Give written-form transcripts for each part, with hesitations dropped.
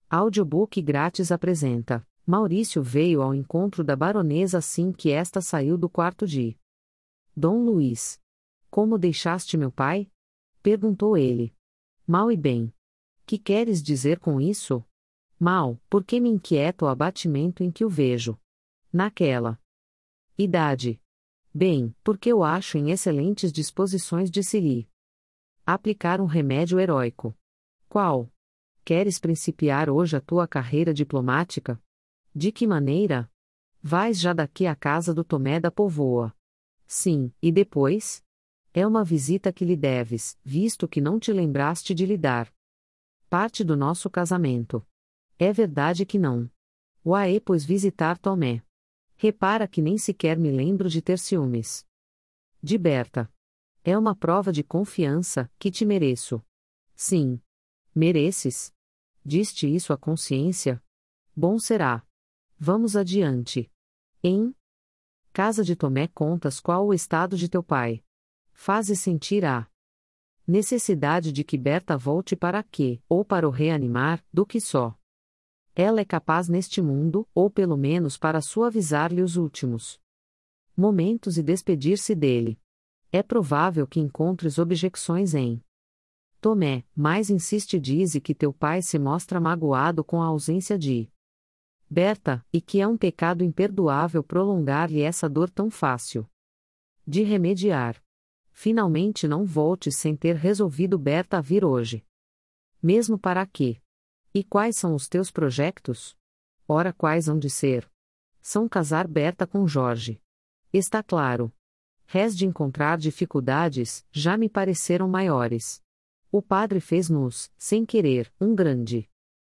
Audiobook grátis apresenta. Maurício veio ao encontro da baronesa assim que esta saiu do quarto de Dom Luís. Como deixaste meu pai? Perguntou ele. Mal e bem. Que queres dizer com isso? Mal, porque me inquieta o abatimento em que o vejo. Naquela idade. Bem, porque o acho em excelentes disposições de se lhe aplicar um remédio heróico. Qual? Queres principiar hoje a tua carreira diplomática? De que maneira? Vais já daqui à casa do Tomé da Póvoa. Sim, e depois? É uma visita que lhe deves, visto que não te lembraste de lhe dar parte do nosso casamento. É verdade que não. Uaê, pois visitar Tomé. Repara que nem sequer me lembro de ter ciúmes de Berta. É uma prova de confiança, que te mereço. Sim. Mereces? Diz-te isso a consciência? Bom será. Vamos adiante. Em casa de Tomé contas qual o estado de teu pai. Fazes sentir a necessidade de que Berta volte para quê, ou para o reanimar, do que só ela é capaz neste mundo, ou pelo menos para suavizar-lhe os últimos momentos e despedir-se dele. É provável que encontres objeções em Tomé, mas insiste e dize que teu pai se mostra magoado com a ausência de Berta, e que é um pecado imperdoável prolongar-lhe essa dor tão fácil de remediar. Finalmente não voltes sem ter resolvido Berta vir hoje. Mesmo para quê? E quais são os teus projetos? Ora, quais hão de ser? São casar Berta com Jorge. Está claro. Rés de encontrar dificuldades, já me pareceram maiores. O padre fez-nos, sem querer, um grande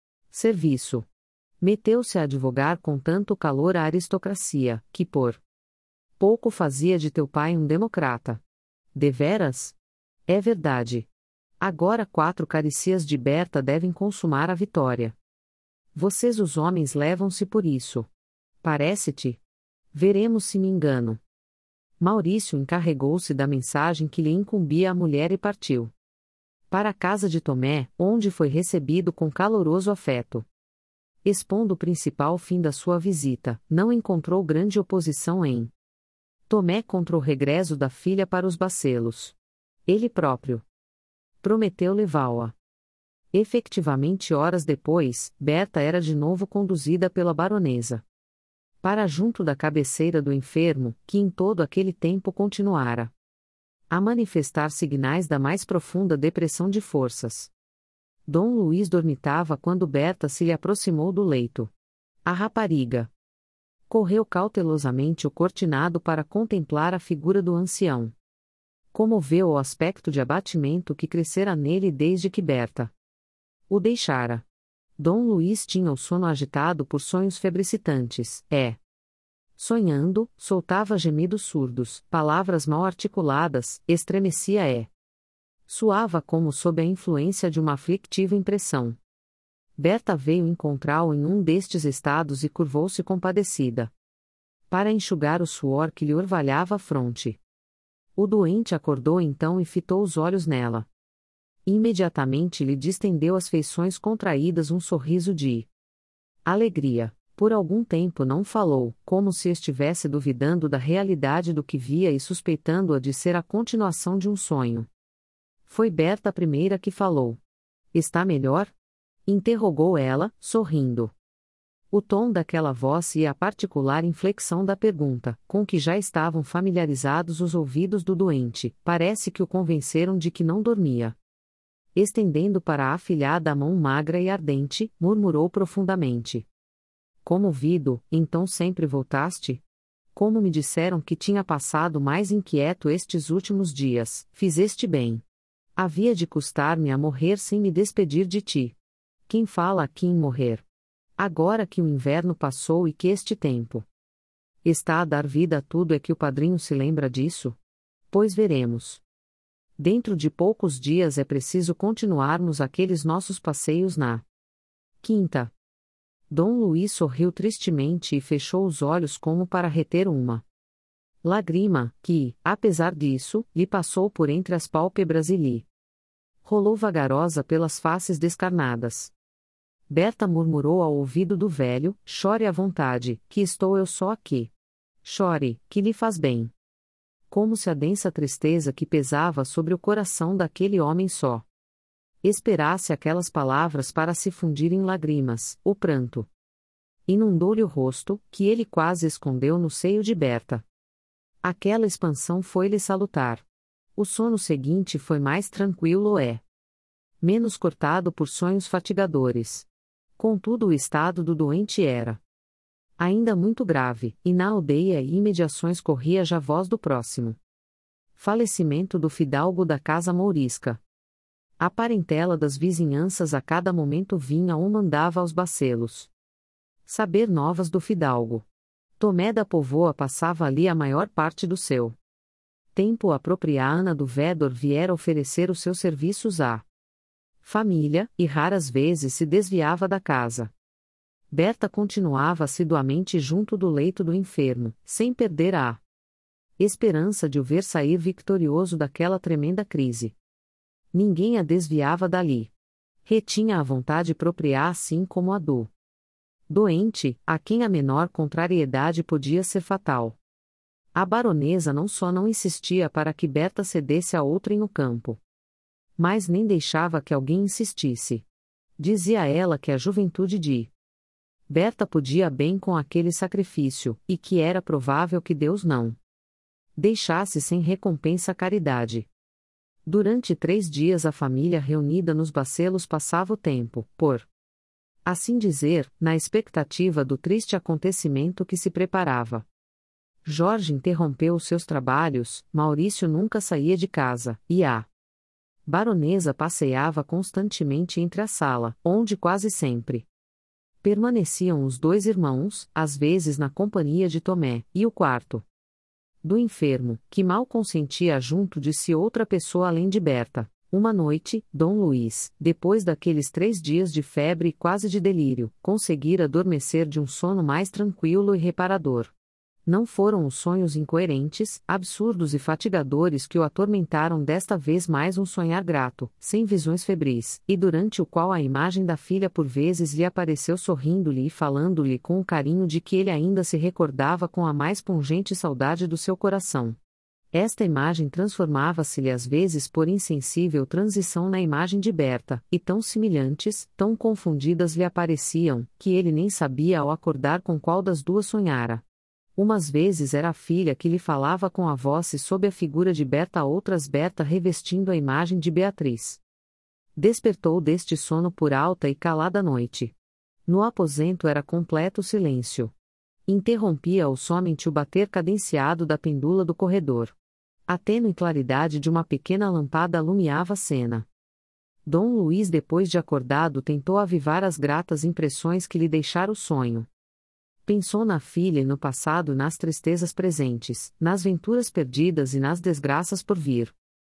serviço. Meteu-se a advogar com tanto calor a aristocracia, que por pouco fazia de teu pai um democrata. Deveras? É verdade. Agora 4 caricias de Berta devem consumar a vitória. Vocês os homens levam-se por isso. Parece-te? Veremos se me engano. Maurício encarregou-se da mensagem que lhe incumbia a mulher e partiu para a casa de Tomé, onde foi recebido com caloroso afeto. Expondo o principal fim da sua visita, não encontrou grande oposição em Tomé contra o regresso da filha para os Bacelos. Ele próprio prometeu levá-la. Efectivamente, horas depois, Berta era de novo conduzida pela baronesa para junto da cabeceira do enfermo, que em todo aquele tempo continuara a manifestar signais da mais profunda depressão de forças. Dom Luís dormitava quando Berta se lhe aproximou do leito. A rapariga correu cautelosamente o cortinado para contemplar a figura do ancião. Comoveu o aspecto de abatimento que crescera nele desde que Berta o deixara. Dom Luís tinha o sono agitado por sonhos febricitantes, sonhando, soltava gemidos surdos, palavras mal articuladas, estremecia suava como sob a influência de uma aflictiva impressão. Berta veio encontrá-lo em um destes estados e curvou-se compadecida para enxugar o suor que lhe orvalhava a fronte. O doente acordou então e fitou os olhos nela. Imediatamente lhe distendeu as feições contraídas um sorriso de alegria. Por algum tempo não falou, como se estivesse duvidando da realidade do que via e suspeitando-a de ser a continuação de um sonho. Foi Berta a primeira que falou. Está melhor? Interrogou ela, sorrindo. O tom daquela voz e a particular inflexão da pergunta, com que já estavam familiarizados os ouvidos do doente, parece que o convenceram de que não dormia. Estendendo para a afilhada a mão magra e ardente, murmurou profundamente. Comovido, então sempre voltaste? Como me disseram que tinha passado mais inquieto estes últimos dias, fizeste bem. Havia de custar-me a morrer sem me despedir de ti. Quem fala aqui em morrer? Agora que o inverno passou e que este tempo está a dar vida a tudo, é que o padrinho se lembra disso? Pois veremos. Dentro de poucos dias é preciso continuarmos aqueles nossos passeios na quinta. Dom Luís sorriu tristemente e fechou os olhos como para reter uma lágrima, que, apesar disso, lhe passou por entre as pálpebras e lhe rolou vagarosa pelas faces descarnadas. Berta murmurou ao ouvido do velho: chore à vontade, que estou eu só aqui. Chore, que lhe faz bem. Como se a densa tristeza que pesava sobre o coração daquele homem só esperasse aquelas palavras para se fundir em lágrimas, o pranto inundou-lhe o rosto, que ele quase escondeu no seio de Berta. Aquela expansão foi-lhe salutar. O sono seguinte foi mais tranquilo menos cortado por sonhos fatigadores. Contudo, o estado do doente era ainda muito grave, e na aldeia e imediações corria já voz do próximo falecimento do fidalgo da casa mourisca. A parentela das vizinhanças a cada momento vinha ou mandava aos bacelos saber novas do fidalgo. Tomé da Povoa passava ali a maior parte do seu tempo apropriada. Ana do Vedor viera oferecer os seus serviços à família, e raras vezes se desviava da casa. Berta continuava assiduamente junto do leito do enfermo, sem perder a esperança de o ver sair vitorioso daquela tremenda crise. Ninguém a desviava dali. Retinha a vontade própria assim como a do doente, a quem a menor contrariedade podia ser fatal. A baronesa não só não insistia para que Berta cedesse a outrem no campo, mas nem deixava que alguém insistisse. Dizia ela que a juventude de Berta podia bem com aquele sacrifício, e que era provável que Deus não deixasse sem recompensa a caridade. Durante 3 dias a família reunida nos bacelos passava o tempo, por assim dizer, na expectativa do triste acontecimento que se preparava. Jorge interrompeu os seus trabalhos, Maurício nunca saía de casa, e a baronesa passeava constantemente entre a sala, onde quase sempre permaneciam os 2 irmãos, às vezes na companhia de Tomé, e o quarto do enfermo, que mal consentia junto de si outra pessoa além de Berta. Uma noite, Dom Luís, depois daqueles 3 dias de febre e quase de delírio, conseguira adormecer de um sono mais tranquilo e reparador. Não foram os sonhos incoerentes, absurdos e fatigadores que o atormentaram desta vez, mais um sonhar grato, sem visões febris, e durante o qual a imagem da filha por vezes lhe apareceu sorrindo-lhe e falando-lhe com o carinho de que ele ainda se recordava com a mais pungente saudade do seu coração. Esta imagem transformava-se-lhe às vezes por insensível transição na imagem de Berta, e tão semelhantes, tão confundidas lhe apareciam, que ele nem sabia ao acordar com qual das duas sonhara. Umas vezes era a filha que lhe falava com a voz e sob a figura de Berta, outras Berta revestindo a imagem de Beatriz. Despertou deste sono por alta e calada noite. No aposento era completo silêncio. Interrompia-o somente o bater cadenciado da pendula do corredor. A tênue claridade de uma pequena lâmpada alumiava a cena. Dom Luís, depois de acordado, tentou avivar as gratas impressões que lhe deixara o sonho. Pensou na filha e no passado e nas tristezas presentes, nas venturas perdidas e nas desgraças por vir.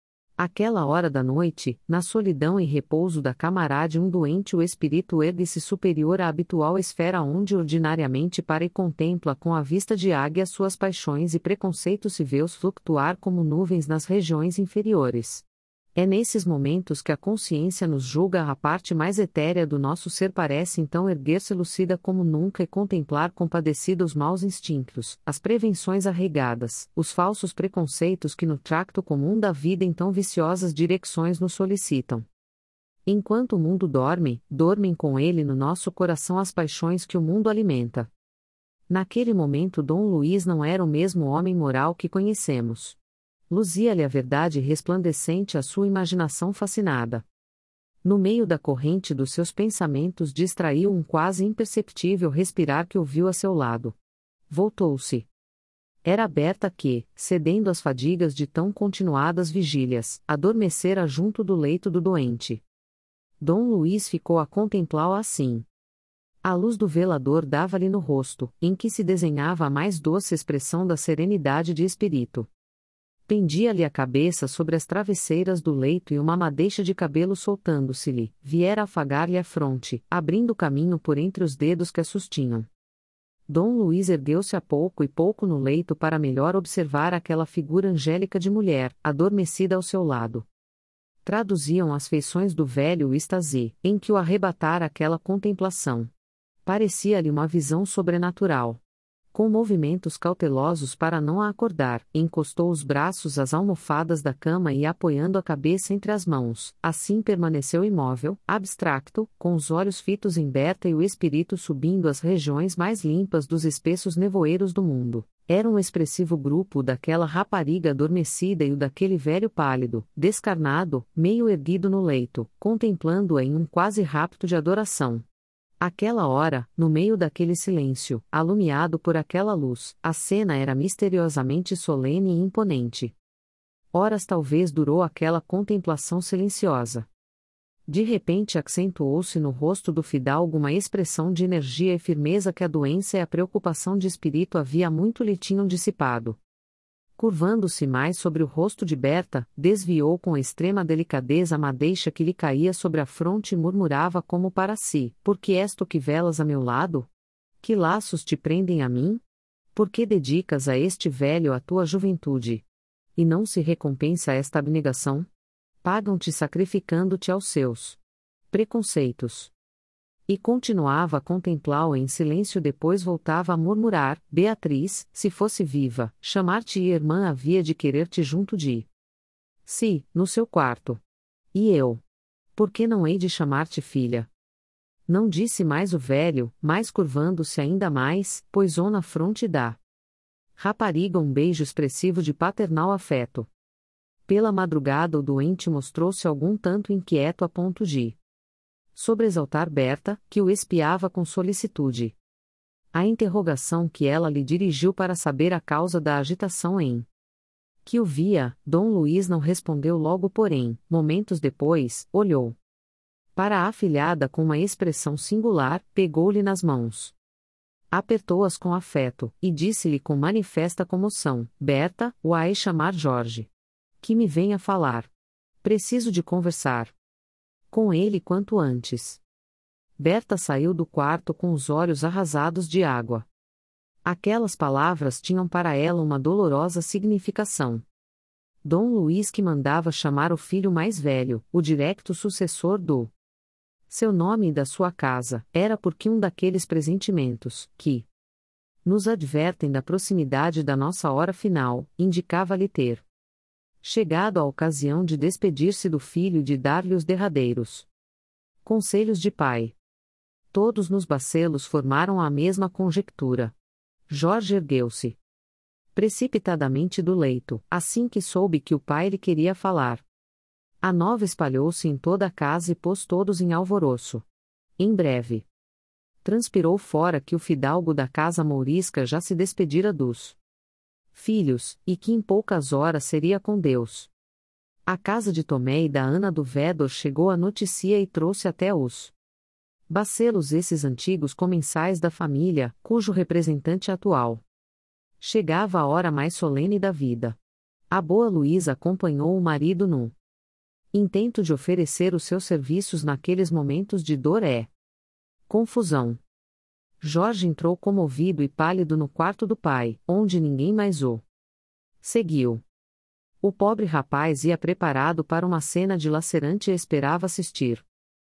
Aquela hora da noite, na solidão e repouso da câmara de um doente, o espírito ergue-se superior à habitual esfera onde ordinariamente para e contempla com a vista de águia suas paixões e preconceitos e vê-os flutuar como nuvens nas regiões inferiores. É nesses momentos que a consciência nos julga a parte mais etérea do nosso ser, parece então erguer-se lucida como nunca e contemplar compadecida os maus instintos, as prevenções arraigadas, os falsos preconceitos que no tracto comum da vida em tão viciosas direções nos solicitam. Enquanto o mundo dorme, dormem com ele no nosso coração as paixões que o mundo alimenta. Naquele momento Dom Luís não era o mesmo homem moral que conhecemos. Luzia-lhe a verdade resplandecente à sua imaginação fascinada. No meio da corrente dos seus pensamentos distraiu um quase imperceptível respirar que ouviu a seu lado. Voltou-se. Era Berta que, cedendo às fadigas de tão continuadas vigílias, adormecera junto do leito do doente. Dom Luís ficou a contemplá-la assim. A luz do velador dava-lhe no rosto, em que se desenhava a mais doce expressão da serenidade de espírito. Pendia-lhe a cabeça sobre as travesseiras do leito e uma madeixa de cabelo soltando-se-lhe, viera afagar-lhe a fronte, abrindo caminho por entre os dedos que a sustinham. Dom Luís ergueu-se a pouco e pouco no leito para melhor observar aquela figura angélica de mulher, adormecida ao seu lado. Traduziam as feições do velho o êxtase, em que o arrebatara aquela contemplação. Parecia-lhe uma visão sobrenatural. Com movimentos cautelosos para não a acordar, encostou os braços às almofadas da cama e apoiando a cabeça entre as mãos, assim permaneceu imóvel, abstracto, com os olhos fitos em Berta e o espírito subindo às regiões mais limpas dos espessos nevoeiros do mundo. Era um expressivo grupo daquela rapariga adormecida e o daquele velho pálido, descarnado, meio erguido no leito, contemplando-a em um quase rapto de adoração. Aquela hora, no meio daquele silêncio, alumiado por aquela luz, a cena era misteriosamente solene e imponente. Horas talvez durou aquela contemplação silenciosa. De repente acentuou-se no rosto do fidalgo uma expressão de energia e firmeza que a doença e a preocupação de espírito havia muito lhe tinham dissipado. Curvando-se mais sobre o rosto de Berta, desviou com extrema delicadeza a madeixa que lhe caía sobre a fronte e murmurava como para si: por que és tu que velas a meu lado? Que laços te prendem a mim? Por que dedicas a este velho a tua juventude? E não se recompensa esta abnegação? Pagam-te sacrificando-te aos seus preconceitos. E continuava a contemplá-lo em silêncio, depois voltava a murmurar: Beatriz, se fosse viva, chamar-te-ia irmã havia de querer-te junto de si, no seu quarto. E eu? Por que não hei de chamar-te filha? Não disse mais o velho, mais curvando-se ainda mais, poisou na fronte da rapariga um beijo expressivo de paternal afeto. Pela madrugada o doente mostrou-se algum tanto inquieto a ponto de sobresaltar Berta, que o espiava com solicitude. A interrogação que ela lhe dirigiu para saber a causa da agitação em que o via, Dom Luís não respondeu logo, porém, momentos depois, olhou para a afilhada com uma expressão singular, pegou-lhe nas mãos, apertou-as com afeto, e disse-lhe com manifesta comoção: Berta, vai chamar Jorge. Que me venha falar. Preciso de conversar com ele quanto antes. Berta saiu do quarto com os olhos arrasados de água. Aquelas palavras tinham para ela uma dolorosa significação. Dom Luís que mandava chamar o filho mais velho, o direto sucessor do seu nome e da sua casa, era porque um daqueles presentimentos, que nos advertem da proximidade da nossa hora final, indicava-lhe ter chegado a ocasião de despedir-se do filho e de dar-lhe os derradeiros conselhos de pai. Todos nos bacelos formaram a mesma conjectura. Jorge ergueu-se precipitadamente do leito, assim que soube que o pai lhe queria falar. A nova espalhou-se em toda a casa e pôs todos em alvoroço. Em breve, transpirou fora que o fidalgo da casa mourisca já se despedira dos filhos, e que em poucas horas seria com Deus. A casa de Tomé e da Ana do Vedor chegou a notícia e trouxe até os bacelos esses antigos comensais da família, cujo representante atual chegava a hora mais solene da vida. A boa Luísa acompanhou o marido no intento de oferecer os seus serviços naqueles momentos de dor e confusão. Jorge entrou comovido e pálido no quarto do pai, onde ninguém mais o seguiu. O pobre rapaz ia preparado para uma cena dilacerante e esperava assistir.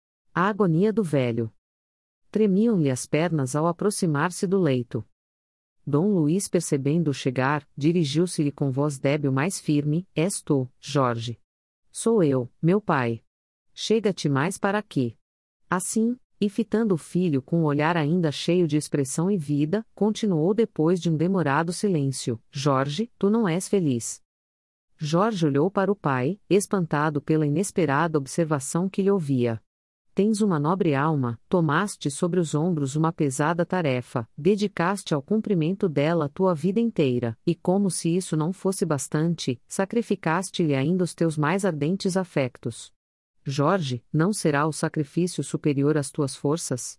A agonia do velho. Tremiam-lhe as pernas ao aproximar-se do leito. Dom Luís, percebendo-o chegar, dirigiu-se-lhe com voz débil mais firme: És tu, Jorge? Sou eu, meu pai. Chega-te mais para aqui. Assim, e fitando o filho com um olhar ainda cheio de expressão e vida, continuou depois de um demorado silêncio: Jorge, tu não és feliz. Jorge olhou para o pai, espantado pela inesperada observação que lhe ouvia. Tens uma nobre alma, tomaste sobre os ombros uma pesada tarefa, dedicaste ao cumprimento dela a tua vida inteira, e como se isso não fosse bastante, sacrificaste-lhe ainda os teus mais ardentes afectos. Jorge, não será o sacrifício superior às tuas forças?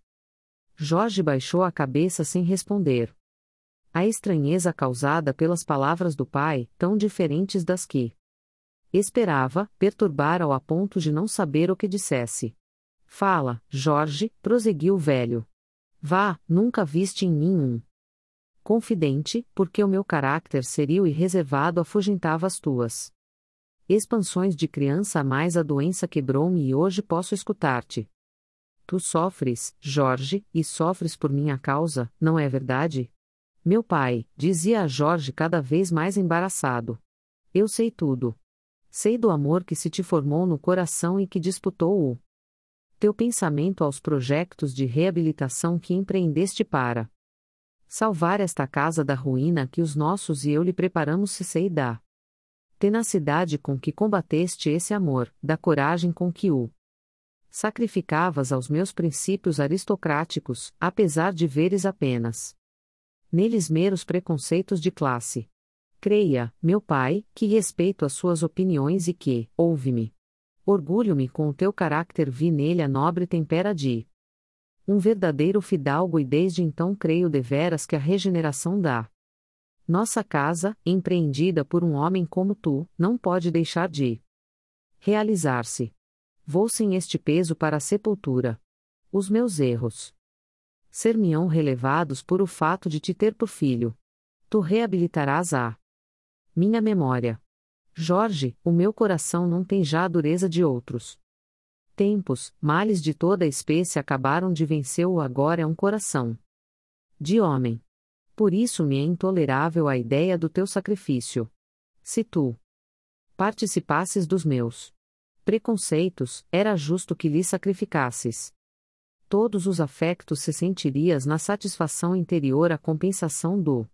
Jorge baixou a cabeça sem responder. A estranheza causada pelas palavras do pai, tão diferentes das que esperava, perturbara-o a ponto de não saber o que dissesse. Fala, Jorge, prosseguiu o velho. Vá, nunca viste em mim um confidente, porque o meu caráter serio e reservado afugentava as tuas Expansões de criança a mais a doença quebrou-me e hoje posso escutar-te. Tu sofres, Jorge, e sofres por minha causa, não é verdade? Meu pai, dizia a Jorge cada vez mais embaraçado. Eu sei tudo. Sei do amor que se te formou no coração e que disputou o teu pensamento aos projetos de reabilitação que empreendeste para salvar esta casa da ruína que os nossos e eu lhe preparamos se sei da tenacidade com que combateste esse amor, da coragem com que o sacrificavas aos meus princípios aristocráticos, apesar de veres apenas neles meros preconceitos de classe. Creia, meu pai, que respeito as suas opiniões e que, ouve-me. Orgulho-me com o teu caráter, vi nele a nobre tempera de um verdadeiro fidalgo e desde então creio deveras que a regeneração da nossa casa, empreendida por um homem como tu, não pode deixar de realizar-se. Vou sem este peso para a sepultura. Os meus erros ser-me-ão relevados por o fato de te ter por filho. Tu reabilitarás a minha memória. Jorge, o meu coração não tem já a dureza de outros tempos, males de toda espécie acabaram de vencê-o, agora é um coração de homem. Por isso me é intolerável a ideia do teu sacrifício. Se tu participasses dos meus preconceitos, era justo que lhe sacrificasses todos os afetos, se sentirias na satisfação interior a compensação do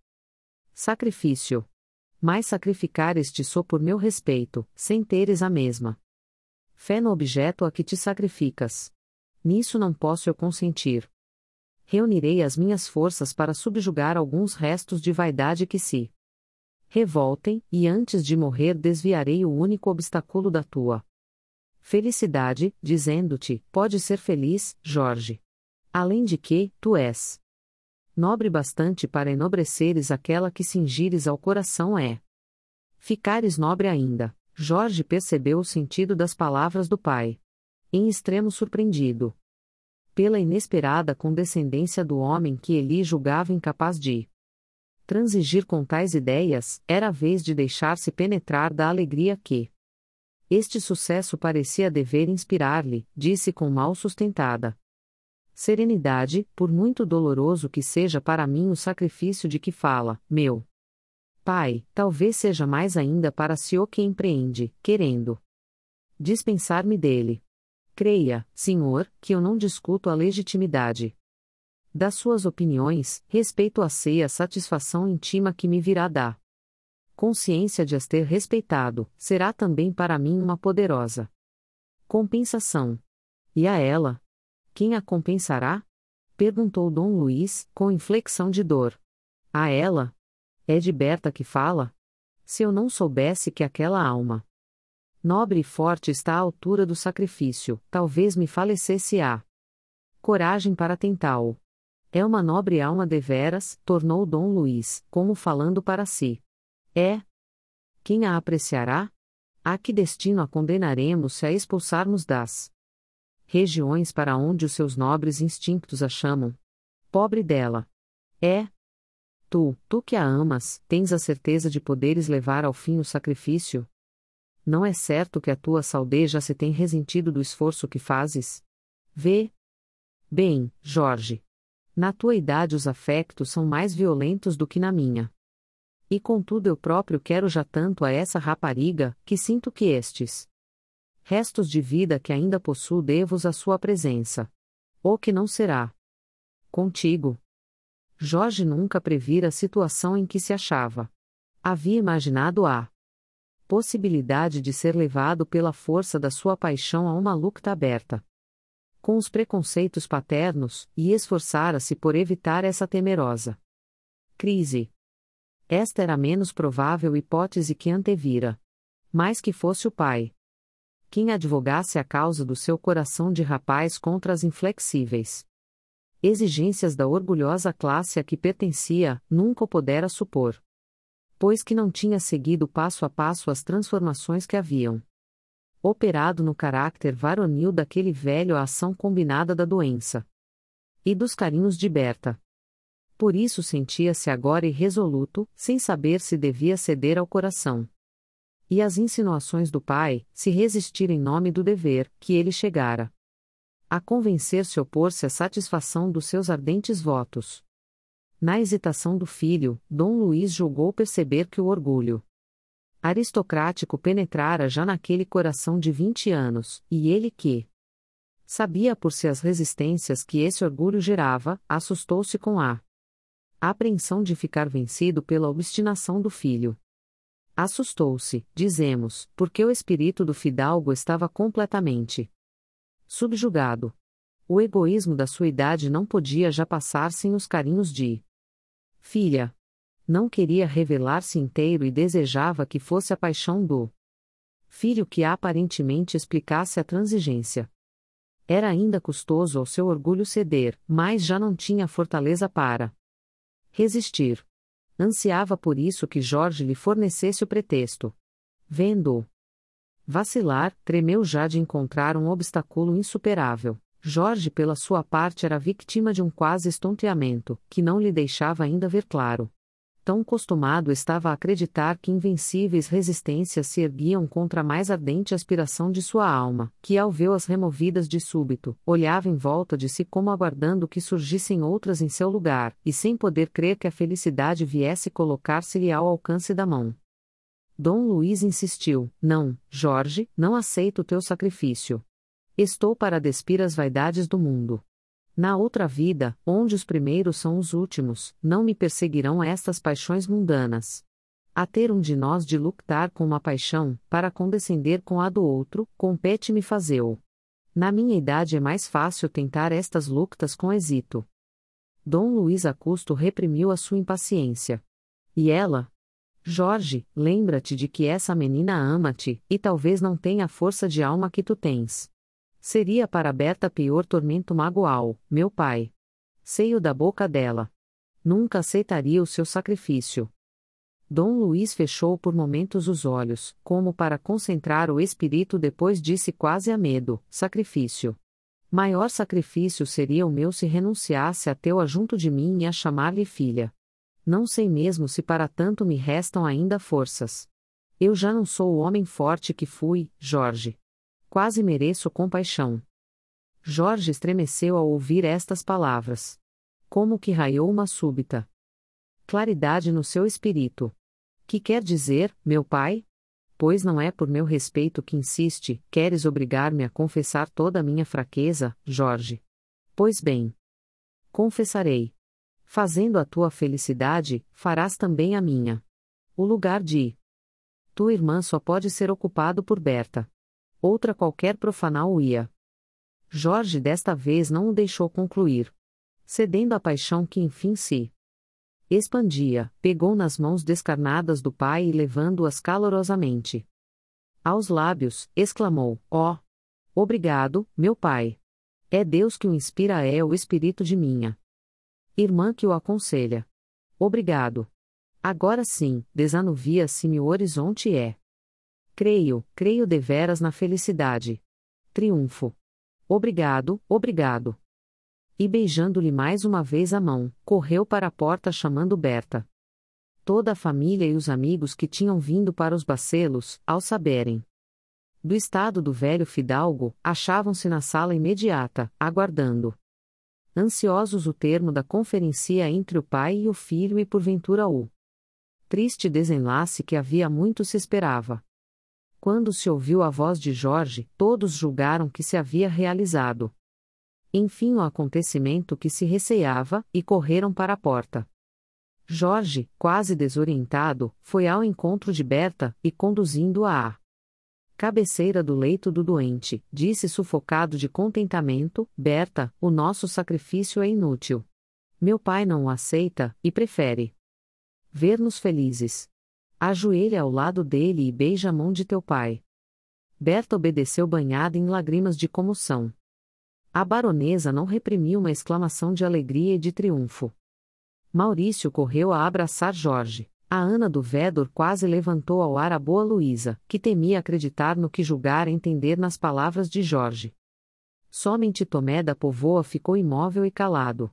sacrifício. Mas sacrificares-te só por meu respeito, sem teres a mesma fé no objeto a que te sacrificas. Nisso não posso eu consentir. Reunirei as minhas forças para subjugar alguns restos de vaidade que se revoltem, e antes de morrer desviarei o único obstáculo da tua felicidade, dizendo-te, pode ser feliz, Jorge. Além de que, tu és nobre bastante para enobreceres aquela que cingires ao coração ficares nobre ainda. Jorge percebeu o sentido das palavras do pai. Em extremo surpreendido pela inesperada condescendência do homem que ele julgava incapaz de transigir com tais ideias, era a vez de deixar-se penetrar da alegria que este sucesso parecia dever inspirar-lhe, disse com mal sustentada serenidade, por muito doloroso que seja para mim o sacrifício de que fala, meu pai, talvez seja mais ainda para si o que empreende, querendo dispensar-me dele. Creia, senhor, que eu não discuto a legitimidade das suas opiniões, respeito a sei a satisfação íntima que me virá da consciência de as ter respeitado, será também para mim uma poderosa compensação. E a ela? Quem a compensará? Perguntou Dom Luís, com inflexão de dor. A ela? É de Berta que fala? Se eu não soubesse que aquela alma nobre e forte está à altura do sacrifício, talvez me falecesse a coragem para tentá-lo. É uma nobre alma deveras, tornou Dom Luís, como falando para si. É? Quem a apreciará? A que destino a condenaremos se a expulsarmos das regiões para onde os seus nobres instintos a chamam? Pobre dela. É? Tu que a amas, tens a certeza de poderes levar ao fim o sacrifício? Não é certo que a tua saudade já se tem ressentido do esforço que fazes? Vê. Bem, Jorge. Na tua idade os afectos são mais violentos do que na minha. E contudo eu próprio quero já tanto a essa rapariga, que sinto que estes restos de vida que ainda possuo devo-os à sua presença. Ou que não será contigo. Jorge nunca previra a situação em que se achava. Havia imaginado a possibilidade de ser levado pela força da sua paixão a uma luta aberta com os preconceitos paternos, e esforçara-se por evitar essa temerosa crise. Esta era a menos provável hipótese que antevira. Mais que fosse o pai quem advogasse a causa do seu coração de rapaz contra as inflexíveis exigências da orgulhosa classe a que pertencia, nunca o pudera supor. Pois que não tinha seguido passo a passo as transformações que haviam operado no caráter varonil daquele velho a ação combinada da doença e dos carinhos de Berta. Por isso sentia-se agora irresoluto, sem saber se devia ceder ao coração E as insinuações do pai, se resistir em nome do dever, que ele chegara a convencer-se opor-se à satisfação dos seus ardentes votos. Na hesitação do filho, Dom Luís julgou perceber que o orgulho aristocrático penetrara já naquele coração de 20 anos, e ele que sabia por si as resistências que esse orgulho gerava, assustou-se com a apreensão de ficar vencido pela obstinação do filho. Assustou-se, dizemos, porque o espírito do fidalgo estava completamente subjugado. O egoísmo da sua idade não podia já passar sem os carinhos de filha. Não queria revelar-se inteiro e desejava que fosse a paixão do filho que aparentemente explicasse a transigência. Era ainda custoso ao seu orgulho ceder, mas já não tinha fortaleza para resistir. Ansiava por isso que Jorge lhe fornecesse o pretexto. Vendo-o vacilar, tremeu já de encontrar um obstáculo insuperável. Jorge, pela sua parte, era vítima de um quase estonteamento, que não lhe deixava ainda ver claro. Tão acostumado estava a acreditar que invencíveis resistências se erguiam contra a mais ardente aspiração de sua alma, que ao vê-las removidas de súbito, olhava em volta de si como aguardando que surgissem outras em seu lugar, e sem poder crer que a felicidade viesse colocar-se-lhe ao alcance da mão. Dom Luís insistiu: não, Jorge, não aceito o teu sacrifício. Estou para despir as vaidades do mundo. Na outra vida, onde os primeiros são os últimos, não me perseguirão estas paixões mundanas. A ter um de nós de lutar com uma paixão, para condescender com a do outro, compete-me fazê-o. Na minha idade é mais fácil tentar estas lutas com êxito. Dom Luís a custo reprimiu a sua impaciência. E ela? Jorge, lembra-te de que essa menina ama-te, e talvez não tenha a força de alma que tu tens. Seria para Berta pior tormento magoal, meu pai. Sei-o da boca dela. Nunca aceitaria o seu sacrifício. Dom Luís fechou por momentos os olhos, como para concentrar o espírito, depois disse quase a medo: sacrifício. Maior sacrifício seria o meu se renunciasse a teu ajunto de mim e a chamar-lhe filha. Não sei mesmo se para tanto me restam ainda forças. Eu já não sou o homem forte que fui, Jorge. Quase mereço compaixão. Jorge estremeceu ao ouvir estas palavras. Como que raiou uma súbita claridade no seu espírito. Que quer dizer, meu pai? Pois não é por meu respeito que insiste, queres obrigar-me a confessar toda a minha fraqueza, Jorge? Pois bem. Confessarei. Fazendo a tua felicidade, farás também a minha. O lugar de tua irmã só pode ser ocupado por Berta. Outra qualquer profanal o ia. Jorge desta vez não o deixou concluir. Cedendo à paixão que enfim se expandia, pegou nas mãos descarnadas do pai e levando-as calorosamente aos lábios, exclamou: ó! Obrigado, meu pai. É Deus que o inspira, é o espírito de minha irmã que o aconselha. Obrigado. Agora sim, desanuvia-se-me o horizonte e é. Creio deveras na felicidade. Triunfo. Obrigado, obrigado. E beijando-lhe mais uma vez a mão, correu para a porta chamando Berta. Toda a família e os amigos que tinham vindo para os Bacelos, ao saberem do estado do velho fidalgo, achavam-se na sala imediata, aguardando ansiosos o termo da conferência entre o pai e o filho e porventura o triste desenlace que havia muito se esperava. Quando se ouviu a voz de Jorge, todos julgaram que se havia realizado enfim o acontecimento que se receava, e correram para a porta. Jorge, quase desorientado, foi ao encontro de Berta, e conduzindo-a à cabeceira do leito do doente, disse sufocado de contentamento: Berta, o nosso sacrifício é inútil. Meu pai não o aceita, e prefere ver-nos felizes. Ajoelha ao lado dele e beija a mão de teu pai. Berta obedeceu banhada em lágrimas de comoção. A baronesa não reprimiu uma exclamação de alegria e de triunfo. Maurício correu a abraçar Jorge. A Ana do Vedor quase levantou ao ar a boa Luísa, que temia acreditar no que julgara entender nas palavras de Jorge. Somente Tomé da Povoa ficou imóvel e calado.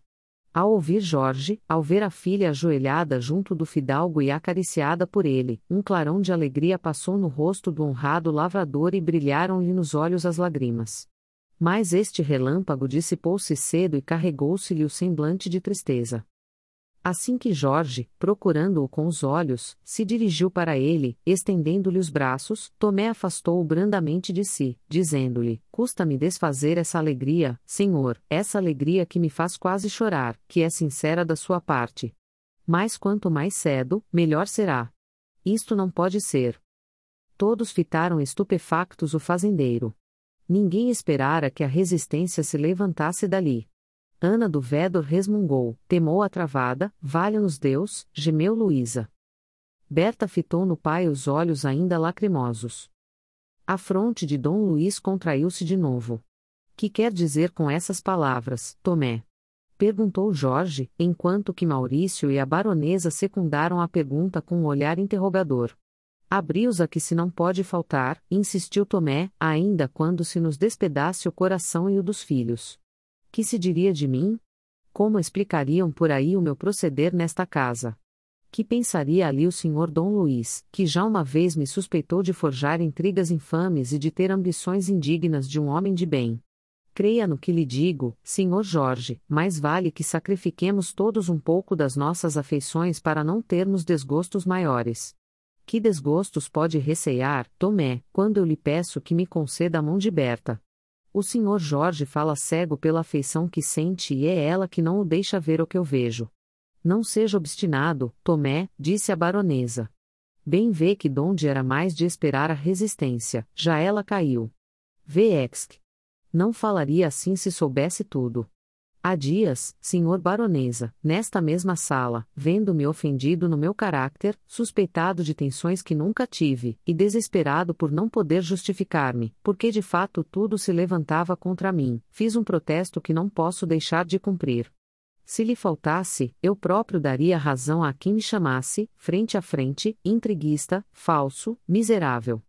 Ao ouvir Jorge, ao ver a filha ajoelhada junto do fidalgo e acariciada por ele, um clarão de alegria passou no rosto do honrado lavrador e brilharam-lhe nos olhos as lágrimas. Mas este relâmpago dissipou-se cedo e carregou-se-lhe o semblante de tristeza. Assim que Jorge, procurando-o com os olhos, se dirigiu para ele, estendendo-lhe os braços, Tomé afastou-o brandamente de si, dizendo-lhe: custa-me desfazer essa alegria, Senhor, essa alegria que me faz quase chorar, que é sincera da sua parte. Mas quanto mais cedo, melhor será. Isto não pode ser. Todos fitaram estupefactos o fazendeiro. Ninguém esperara que a resistência se levantasse dali. Ana do Vedor resmungou, temou a travada, valha-nos Deus, gemeu Luísa. Berta fitou no pai os olhos ainda lacrimosos. A fronte de Dom Luís contraiu-se de novo. Que quer dizer com essas palavras, Tomé? Perguntou Jorge, enquanto que Maurício e a baronesa secundaram a pergunta com um olhar interrogador. Abrios a que se não pode faltar, insistiu Tomé, ainda quando se nos despedace o coração e o dos filhos. Que se diria de mim? Como explicariam por aí o meu proceder nesta casa? Que pensaria ali o senhor Dom Luís, que já uma vez me suspeitou de forjar intrigas infames e de ter ambições indignas de um homem de bem? Creia no que lhe digo, senhor Jorge, mais vale que sacrifiquemos todos um pouco das nossas afeições para não termos desgostos maiores. Que desgostos pode recear, Tomé, quando eu lhe peço que me conceda a mão de Berta? O senhor Jorge fala cego pela afeição que sente e é ela que não o deixa ver o que eu vejo. Não seja obstinado, Tomé, disse a baronesa. Bem vê que donde era mais de esperar a resistência, já ela caiu. Vê exc. Não falaria assim se soubesse tudo. Há dias, senhor baronesa, nesta mesma sala, vendo-me ofendido no meu caráter, suspeitado de tensões que nunca tive, e desesperado por não poder justificar-me, porque de fato tudo se levantava contra mim, fiz um protesto que não posso deixar de cumprir. Se lhe faltasse, eu próprio daria razão a quem me chamasse, frente a frente, intriguista, falso, miserável.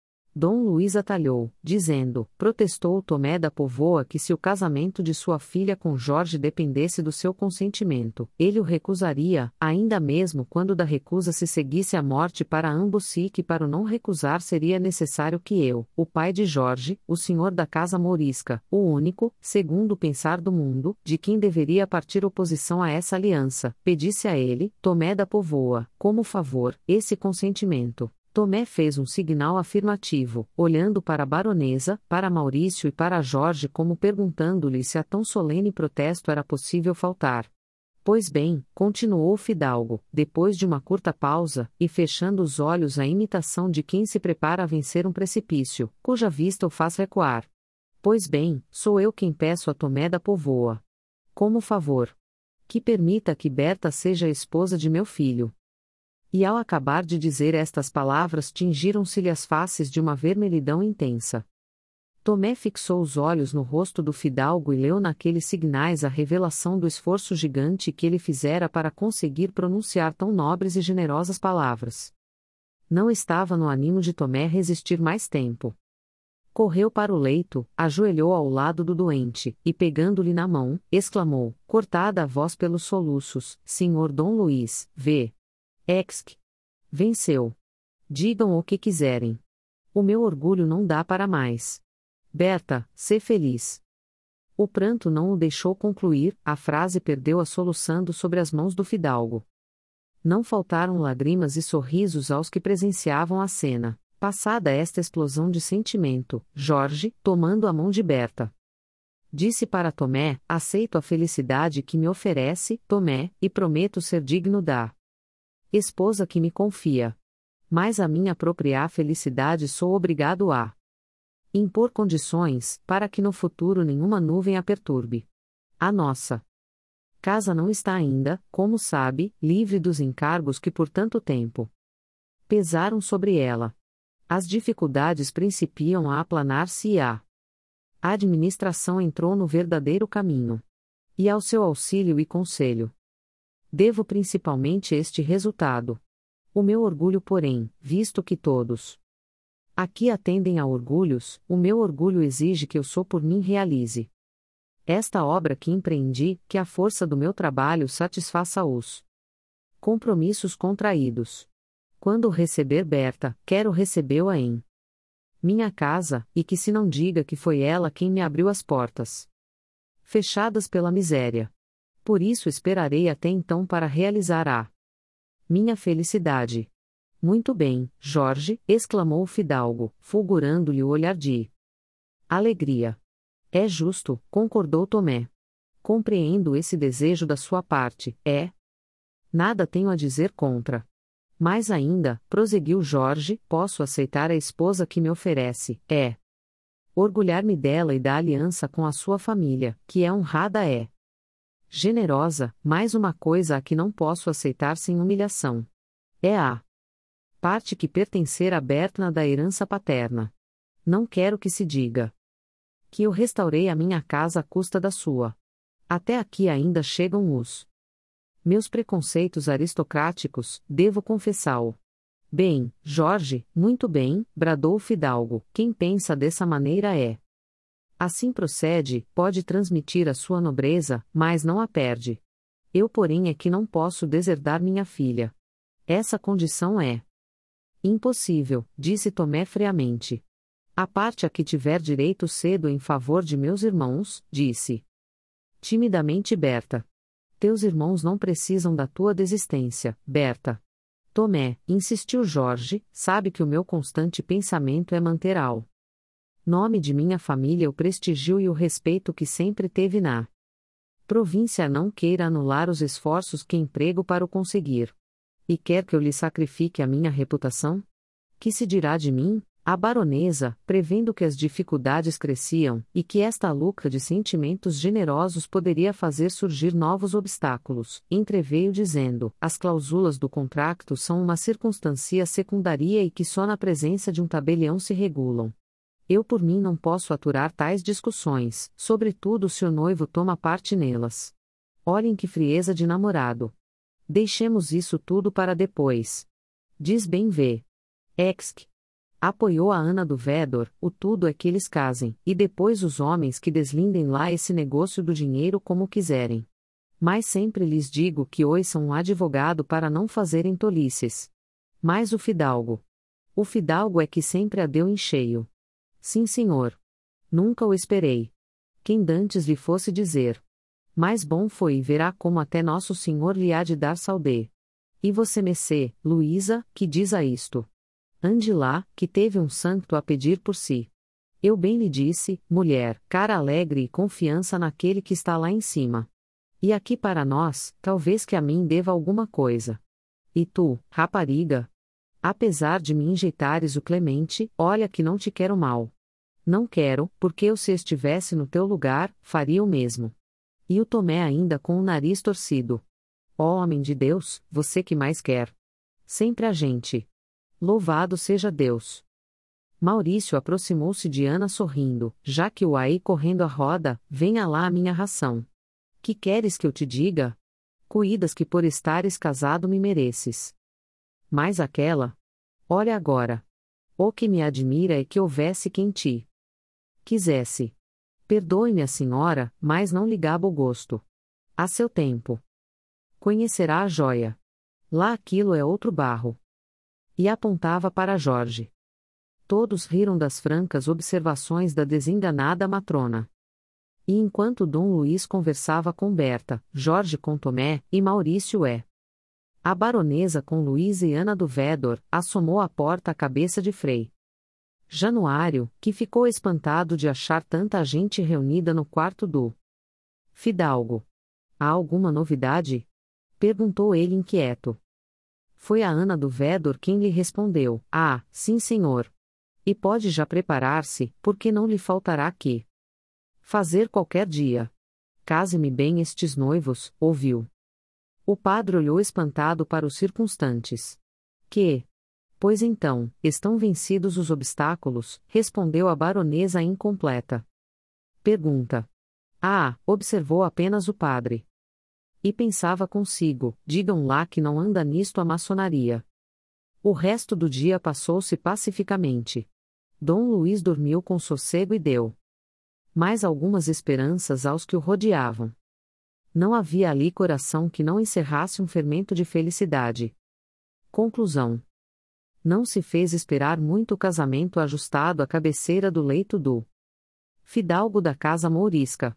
Dom Luís atalhou, dizendo, protestou Tomé da Póvoa que se o casamento de sua filha com Jorge dependesse do seu consentimento, ele o recusaria, ainda mesmo quando da recusa se seguisse a morte para ambos e que para o não recusar seria necessário que eu, o pai de Jorge, o senhor da casa mourisca, o único, segundo o pensar do mundo, de quem deveria partir oposição a essa aliança, pedisse a ele, Tomé da Póvoa, como favor, esse consentimento. Tomé fez um sinal afirmativo, olhando para a baronesa, para Maurício e para Jorge como perguntando-lhe se a tão solene protesto era possível faltar. Pois bem, continuou o fidalgo, depois de uma curta pausa, e fechando os olhos à imitação de quem se prepara a vencer um precipício, cuja vista o faz recuar. Pois bem, sou eu quem peço a Tomé da Póvoa. Como favor. Que permita que Berta seja a esposa de meu filho. E ao acabar de dizer estas palavras tingiram-se-lhe as faces de uma vermelhidão intensa. Tomé fixou os olhos no rosto do fidalgo e leu naqueles signais a revelação do esforço gigante que ele fizera para conseguir pronunciar tão nobres e generosas palavras. Não estava no ânimo de Tomé resistir mais tempo. Correu para o leito, ajoelhou ao lado do doente, e pegando-lhe na mão, exclamou, cortada a voz pelos soluços, Senhor Dom Luís, vê. Exc. Venceu. Digam o que quiserem. O meu orgulho não dá para mais. Berta, sê feliz. O pranto não o deixou concluir, a frase perdeu-a soluçando sobre as mãos do fidalgo. Não faltaram lágrimas e sorrisos aos que presenciavam a cena. Passada esta explosão de sentimento, Jorge, tomando a mão de Berta, disse para Tomé, aceito a felicidade que me oferece, Tomé, e prometo ser digno da esposa que me confia. Mas a minha própria felicidade sou obrigado a impor condições, para que no futuro nenhuma nuvem a perturbe. A nossa casa não está ainda, como sabe, livre dos encargos que por tanto tempo pesaram sobre ela. As dificuldades principiam a aplanar-se e a administração entrou no verdadeiro caminho. E ao seu auxílio e conselho devo principalmente este resultado. O meu orgulho, porém, visto que todos aqui atendem a orgulhos, o meu orgulho exige que eu só por mim realize Esta obra que empreendi, que a força do meu trabalho satisfaça os compromissos contraídos. Quando receber Berta, quero recebê-la em minha casa, e que se não diga que foi ela quem me abriu as portas fechadas pela miséria. Por isso esperarei até então para realizar a minha felicidade. Muito bem, Jorge, exclamou o fidalgo, fulgurando-lhe o olhar de alegria. É justo, concordou Tomé. Compreendo esse desejo da sua parte, nada tenho a dizer contra. Mais ainda, prosseguiu Jorge, posso aceitar a esposa que me oferece, orgulhar-me dela e da aliança com a sua família, que é honrada, generosa, mais uma coisa a que não posso aceitar sem humilhação. É a parte que pertencer a Bertna da herança paterna. Não quero que se diga que eu restaurei a minha casa à custa da sua. Até aqui ainda chegam os meus preconceitos aristocráticos, devo confessá-lo. Bem, Jorge, muito bem, bradou o fidalgo, quem pensa dessa maneira assim procede, pode transmitir a sua nobreza, mas não a perde. Eu, porém, é que não posso deserdar minha filha. Essa condição é impossível, disse Tomé friamente. A parte a que tiver direito cedo em favor de meus irmãos, disse timidamente Berta. Teus irmãos não precisam da tua desistência, Berta. Tomé, insistiu Jorge, sabe que o meu constante pensamento é manter ao nome de minha família o prestígio e o respeito que sempre teve na província. Não queira anular os esforços que emprego para o conseguir. E quer que eu lhe sacrifique a minha reputação? Que se dirá de mim? A baronesa, prevendo que as dificuldades cresciam, e que esta lucra de sentimentos generosos poderia fazer surgir novos obstáculos, entreveio dizendo: as cláusulas do contrato são uma circunstância secundária e que só na presença de um tabelião se regulam. Eu por mim não posso aturar tais discussões, sobretudo se o noivo toma parte nelas. Olhem que frieza de namorado. Deixemos isso tudo para depois. Diz bem vê. Exc. Apoiou a Ana do Vedor, o tudo é que eles casem, e depois os homens que deslindem lá esse negócio do dinheiro como quiserem. Mas sempre lhes digo que ouçam um advogado para não fazerem tolices. Mas o fidalgo. O fidalgo é que sempre a deu em cheio. Sim, senhor. Nunca o esperei. Quem dantes lhe fosse dizer. Mais bom foi e verá como até nosso senhor lhe há de dar saudê. E você mecê, Luísa, que diz a isto? Ande lá, que teve um santo a pedir por si. Eu bem lhe disse, mulher, cara alegre e confiança naquele que está lá em cima. E aqui para nós, talvez que a mim deva alguma coisa. E tu, rapariga? Apesar de me enjeitares o clemente, olha que não te quero mal. Não quero, porque eu se estivesse no teu lugar, faria o mesmo. E o Tomé ainda com o nariz torcido. Ó homem de Deus, você que mais quer? Sempre a gente. Louvado seja Deus. Maurício aproximou-se de Ana sorrindo, já que o aí correndo a roda, venha lá a minha ração. Que queres que eu te diga? Cuidas que por estares casado me mereces. Mas aquela? Olha agora. O que me admira é que houvesse quem te quisesse. Perdoe-me a senhora, mas não lhe gabo o gosto. A seu tempo. Conhecerá a joia. Lá aquilo é outro barro. E apontava para Jorge. Todos riram das francas observações da desenganada matrona. E enquanto Dom Luís conversava com Berta, Jorge com Tomé, e Maurício a baronesa com Luís e Ana do Vedor, assomou à porta a cabeça de Frei Januário, que ficou espantado de achar tanta gente reunida no quarto do fidalgo. Há alguma novidade? Perguntou ele inquieto. Foi a Ana do Vedor quem lhe respondeu: ah, sim senhor. E pode já preparar-se, porque não lhe faltará que fazer qualquer dia. Case-me bem estes noivos, ouviu. O padre olhou espantado para os circunstantes. Que? Pois então, estão vencidos os obstáculos, respondeu a baronesa incompleta. Pergunta. Ah, observou apenas o padre. E pensava consigo, digam lá que não anda nisto a maçonaria. O resto do dia passou-se pacificamente. Dom Luís dormiu com sossego e deu mais algumas esperanças aos que o rodeavam. Não havia ali coração que não encerrasse um fermento de felicidade. Conclusão. Não se fez esperar muito o casamento ajustado à cabeceira do leito do fidalgo da casa mourisca.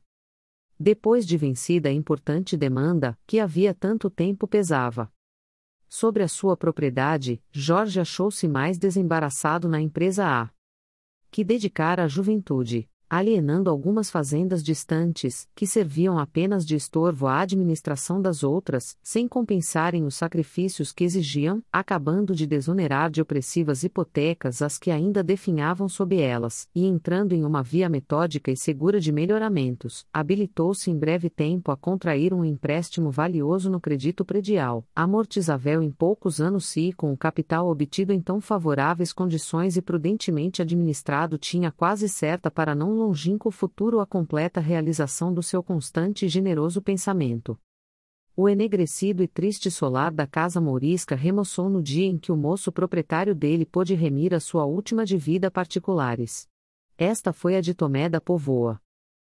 Depois de vencida a importante demanda, que havia tanto tempo pesava sobre a sua propriedade, Jorge achou-se mais desembaraçado na empresa a que dedicara à juventude, alienando algumas fazendas distantes, que serviam apenas de estorvo à administração das outras, sem compensarem os sacrifícios que exigiam, acabando de desonerar de opressivas hipotecas as que ainda definhavam sob elas, e entrando em uma via metódica e segura de melhoramentos, habilitou-se em breve tempo a contrair um empréstimo valioso no crédito predial, amortizável em poucos anos se, com o capital obtido em tão favoráveis condições e prudentemente administrado, tinha quase certa para não longínquo futuro a completa realização do seu constante e generoso pensamento. O enegrecido e triste solar da casa mourisca remoçou no dia em que o moço proprietário dele pôde remir a sua última dívida particulares. Esta foi a de Tomé da Póvoa.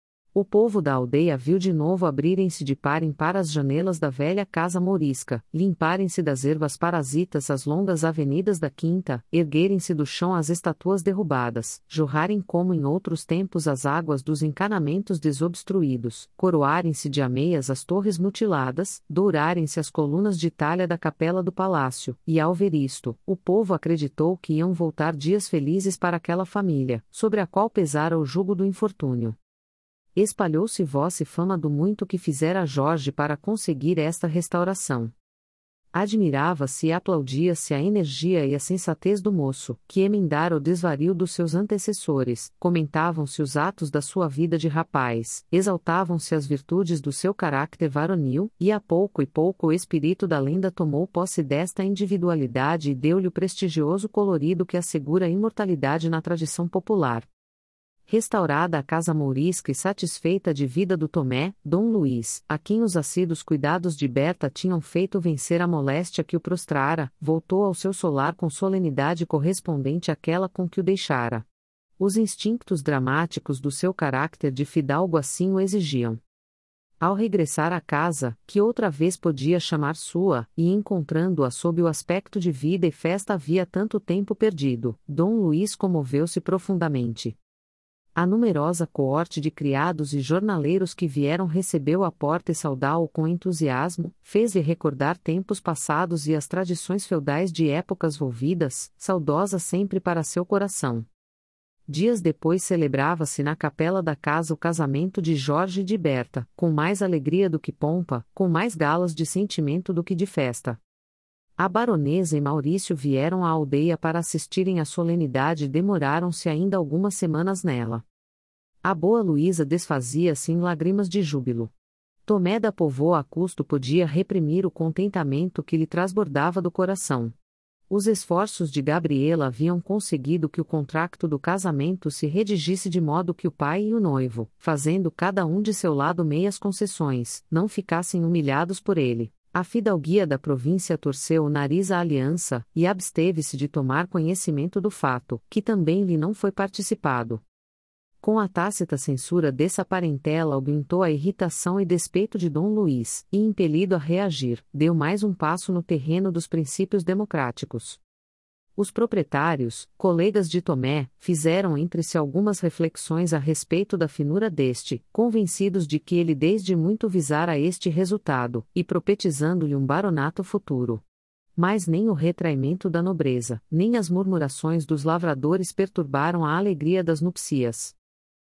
O povo da aldeia viu de novo abrirem-se de par em par as janelas da velha casa mourisca, limparem-se das ervas parasitas as longas avenidas da quinta, erguerem-se do chão as estatuas derrubadas, jorrarem como em outros tempos as águas dos encanamentos desobstruídos, coroarem-se de ameias as torres mutiladas, dourarem-se as colunas de talha da capela do palácio, e ao ver isto, o povo acreditou que iam voltar dias felizes para aquela família, sobre a qual pesara o jugo do infortúnio. Espalhou-se voz e fama do muito que fizera Jorge para conseguir esta restauração. Admirava-se e aplaudia-se a energia e a sensatez do moço, que emendara o desvario dos seus antecessores, comentavam-se os atos da sua vida de rapaz, exaltavam-se as virtudes do seu caráter varonil, e a pouco e pouco o espírito da lenda tomou posse desta individualidade e deu-lhe o prestigioso colorido que assegura a imortalidade na tradição popular. Restaurada a casa mourisca e satisfeita a vida do Tomé, Dom Luís, a quem os assíduos cuidados de Berta tinham feito vencer a moléstia que o prostrara, voltou ao seu solar com solenidade correspondente àquela com que o deixara. Os instintos dramáticos do seu caráter de fidalgo assim o exigiam. Ao regressar à casa, que outra vez podia chamar sua, e encontrando-a sob o aspecto de vida e festa havia tanto tempo perdido, Dom Luís comoveu-se profundamente. A numerosa coorte de criados e jornaleiros que vieram recebeu à porta e saudá-o com entusiasmo, fez-lhe recordar tempos passados e as tradições feudais de épocas volvidas, saudosa sempre para seu coração. Dias depois celebrava-se na capela da casa o casamento de Jorge e de Berta, com mais alegria do que pompa, com mais galas de sentimento do que de festa. A baronesa e Maurício vieram à aldeia para assistirem à solenidade e demoraram-se ainda algumas semanas nela. A boa Luísa desfazia-se em lágrimas de júbilo. Tomé da Póvoa a custo podia reprimir o contentamento que lhe transbordava do coração. Os esforços de Gabriela haviam conseguido que o contrato do casamento se redigisse de modo que o pai e o noivo, fazendo cada um de seu lado meias concessões, não ficassem humilhados por ele. A fidalguia da província torceu o nariz à aliança, e absteve-se de tomar conhecimento do fato, que também lhe não foi participado. Com a tácita censura dessa parentela aumentou a irritação e despeito de Dom Luís, e impelido a reagir, deu mais um passo no terreno dos princípios democráticos. Os proprietários, colegas de Tomé, fizeram entre si algumas reflexões a respeito da finura deste, convencidos de que ele desde muito visara este resultado, e profetizando-lhe um baronato futuro. Mas nem o retraimento da nobreza, nem as murmurações dos lavradores perturbaram a alegria das núpcias.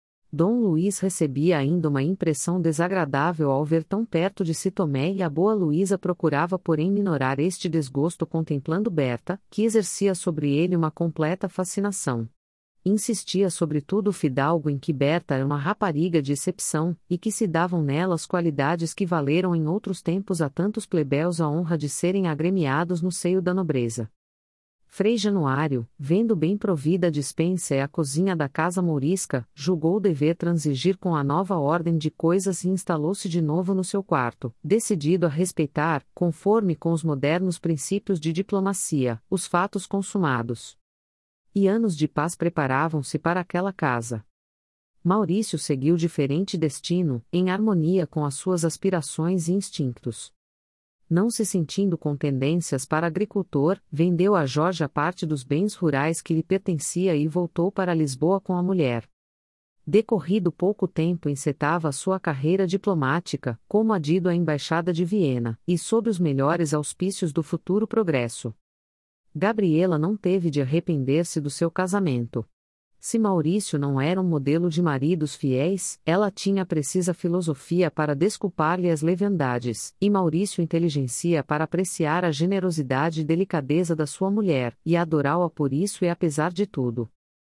Dom Luís recebia ainda uma impressão desagradável ao ver tão perto de si Tomé e a boa Luísa procurava porém minorar este desgosto contemplando Berta, que exercia sobre ele uma completa fascinação. Insistia sobretudo o fidalgo em que Berta era uma rapariga de excepção, e que se davam nela as qualidades que valeram em outros tempos a tantos plebeus a honra de serem agremiados no seio da nobreza. Frei Januário, vendo bem provida a despensa e a cozinha da casa mourisca, julgou dever transigir com a nova ordem de coisas e instalou-se de novo no seu quarto, decidido a respeitar, conforme com os modernos princípios de diplomacia, os fatos consumados. E anos de paz preparavam-se para aquela casa. Maurício seguiu diferente destino, em harmonia com as suas aspirações e instintos. Não se sentindo com tendências para agricultor, vendeu a Jorge a parte dos bens rurais que lhe pertencia e voltou para Lisboa com a mulher. Decorrido pouco tempo encetava a sua carreira diplomática, como adido à Embaixada de Viena, e sob os melhores auspícios do futuro progresso. Gabriela não teve de arrepender-se do seu casamento. Se Maurício não era um modelo de maridos fiéis, ela tinha a precisa filosofia para desculpar-lhe as leviandades, e Maurício inteligencia para apreciar a generosidade e delicadeza da sua mulher, e adorá-la por isso e apesar de tudo.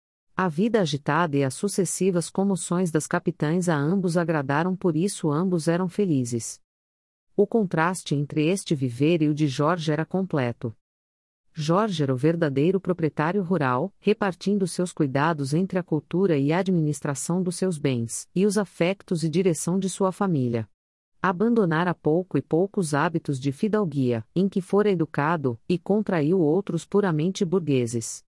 A vida agitada e as sucessivas comoções das capitães a ambos agradaram, por isso ambos eram felizes. O contraste entre este viver e o de Jorge era completo. Jorge era o verdadeiro proprietário rural, repartindo seus cuidados entre a cultura e a administração dos seus bens, e os afetos e direção de sua família. Abandonara pouco e pouco os hábitos de fidalguia, em que fora educado, e contraiu outros puramente burgueses.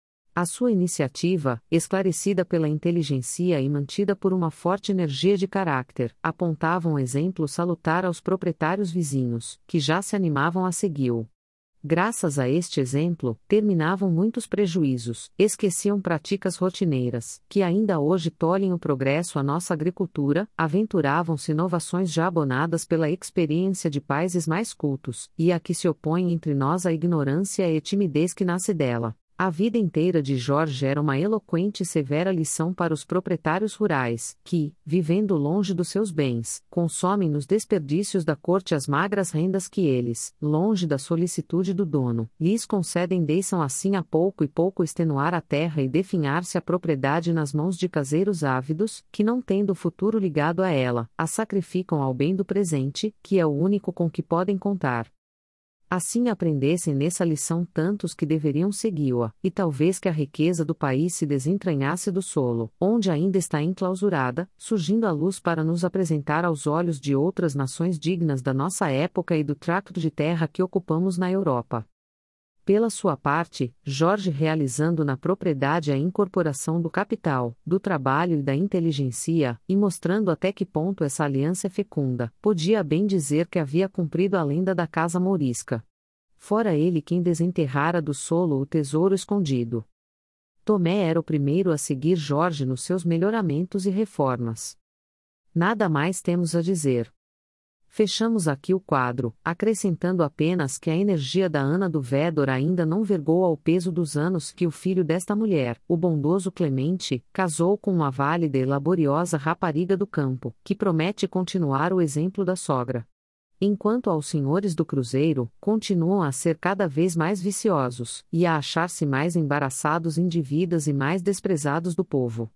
A sua iniciativa, esclarecida pela inteligência e mantida por uma forte energia de caráter, apontava um exemplo salutar aos proprietários vizinhos, que já se animavam a segui-lo. Graças a este exemplo, terminavam muitos prejuízos, esqueciam práticas rotineiras, que ainda hoje tolhem o progresso à nossa agricultura, aventuravam-se inovações já abonadas pela experiência de países mais cultos, e a que se opõe entre nós a ignorância e a timidez que nasce dela. A vida inteira de Jorge era uma eloquente e severa lição para os proprietários rurais, que, vivendo longe dos seus bens, consomem nos desperdícios da corte as magras rendas que eles, longe da solicitude do dono, lhes concedem. Deixam assim a pouco e pouco extenuar a terra e definhar-se a propriedade nas mãos de caseiros ávidos, que não tendo o futuro ligado a ela, a sacrificam ao bem do presente, que é o único com que podem contar. Assim aprendessem nessa lição tantos que deveriam segui-la, e talvez que a riqueza do país se desentranhasse do solo, onde ainda está enclausurada, surgindo à luz para nos apresentar aos olhos de outras nações dignas da nossa época e do tracto de terra que ocupamos na Europa. Pela sua parte, Jorge, realizando na propriedade a incorporação do capital, do trabalho e da inteligência, e mostrando até que ponto essa aliança é fecunda, podia bem dizer que havia cumprido a lenda da casa mourisca. Fora ele quem desenterrara do solo o tesouro escondido. Tomé era o primeiro a seguir Jorge nos seus melhoramentos e reformas. Nada mais temos a dizer. Fechamos aqui o quadro, acrescentando apenas que a energia da Ana do Védor ainda não vergou ao peso dos anos que o filho desta mulher, o bondoso Clemente, casou com uma válida e laboriosa rapariga do campo, que promete continuar o exemplo da sogra. Enquanto aos senhores do cruzeiro, continuam a ser cada vez mais viciosos, e a achar-se mais embaraçados indivíduos e mais desprezados do povo.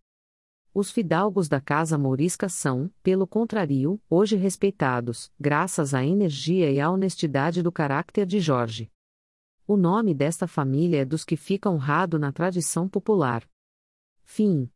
Os fidalgos da casa mourisca são, pelo contrário, hoje respeitados, graças à energia e à honestidade do caráter de Jorge. O nome desta família é dos que fica honrado na tradição popular. Fim.